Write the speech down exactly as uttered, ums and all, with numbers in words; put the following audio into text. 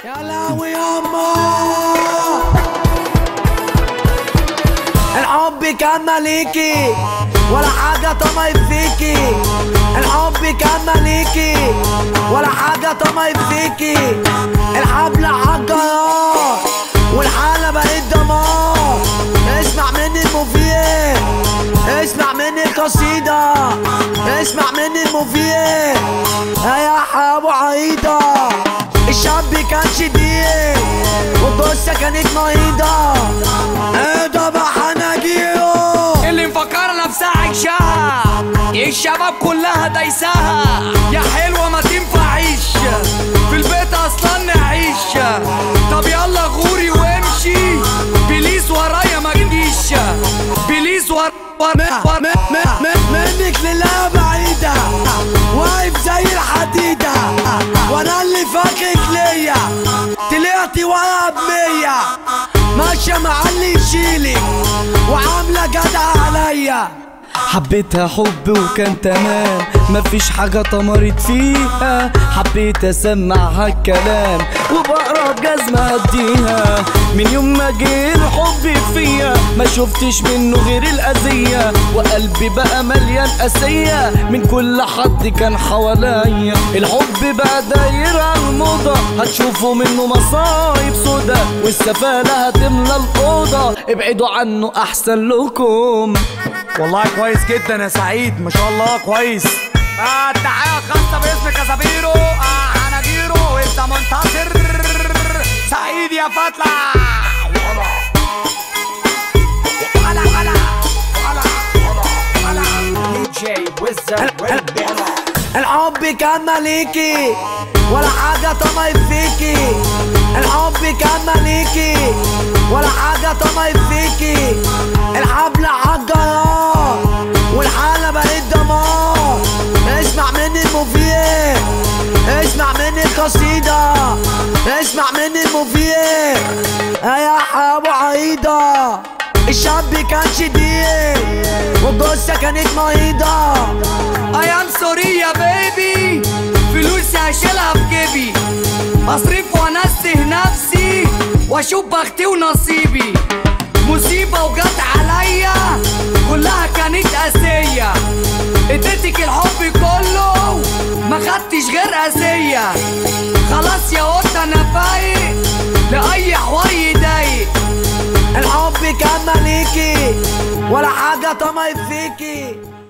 يا لهوي ياما الحب كان مليكي ولا حاجة طمعت فيكي. الحب كان مليكي ولا حاجة طمعت فيكي. الحبل عالجرار والحالة بقت دمار. اسمع مني المفيد، اسمع مني القصيدة، اسمع مني المفيد. يا حبو عيدة الشاب كان شديد والجثة كانت مريضة. ايه ده بقى حناجيره اللي مفكرة نفسها عايشاها الشباب كلها دايساها. يا حلوة ما تنفعيش في البيت اصلا نعيش. طب يلا غوري وامشي بليز ورايا ما تجيش. بليز ور ور منك لله بعيدة واقف زي الحديدة وانا اللي فاكرك ليا طلعتي ورا بمية. ماشية مع اللي يشيلك وعاملة جدع عليا. حبيتها حب وكان تمام مفيش حاجة طمرت فيها. حبيت اسمعها الكلام وبقرا بجزمة اديها. من يوم ما جه الحب فيا ما شفتش منه غير الاذية. وقلبي بقى مليان قاسية من كل حد كان حواليا. الحب بقى داير على الموضة هتشوفوا منه مصايب سودا والسفالة هتملى الأوضة. ابعدوا عنه احسن لكم. والله كويس جدا يا سعيد ما شاء الله كويس. آه التحية الخاصة باسم كاسابيرو آه حناجيرو انت منتصر سعيد يا فتلة. ولا ولا ولا ولا دي جي ويزر. الحب كان مليكي ولا حاجة طمعت فيكي. الحب كان مليكي ولا حاجة طمعت فيكي. الحبل عالجرار والحالة بقت دمار. اسمع مني المفيد، اسمع مني القصيدة، اسمع مني المفيد. يا حبو عيدة الشاب كان شديد والجثة كانت مريضة. I am sorry يا بيبي فلوسي هشيلها في جيبي. اصرف وانسه نفسي واشوف بختي ونصيبي. مصيبة وجت عليا كلها كانت قاسية. اديتك الحب كله ما خدتش غير قاسية. خلاص يا قط انا فايق لأي حوار يضايق. الحب كان مليكي ولا حاجة طمعت فيكي.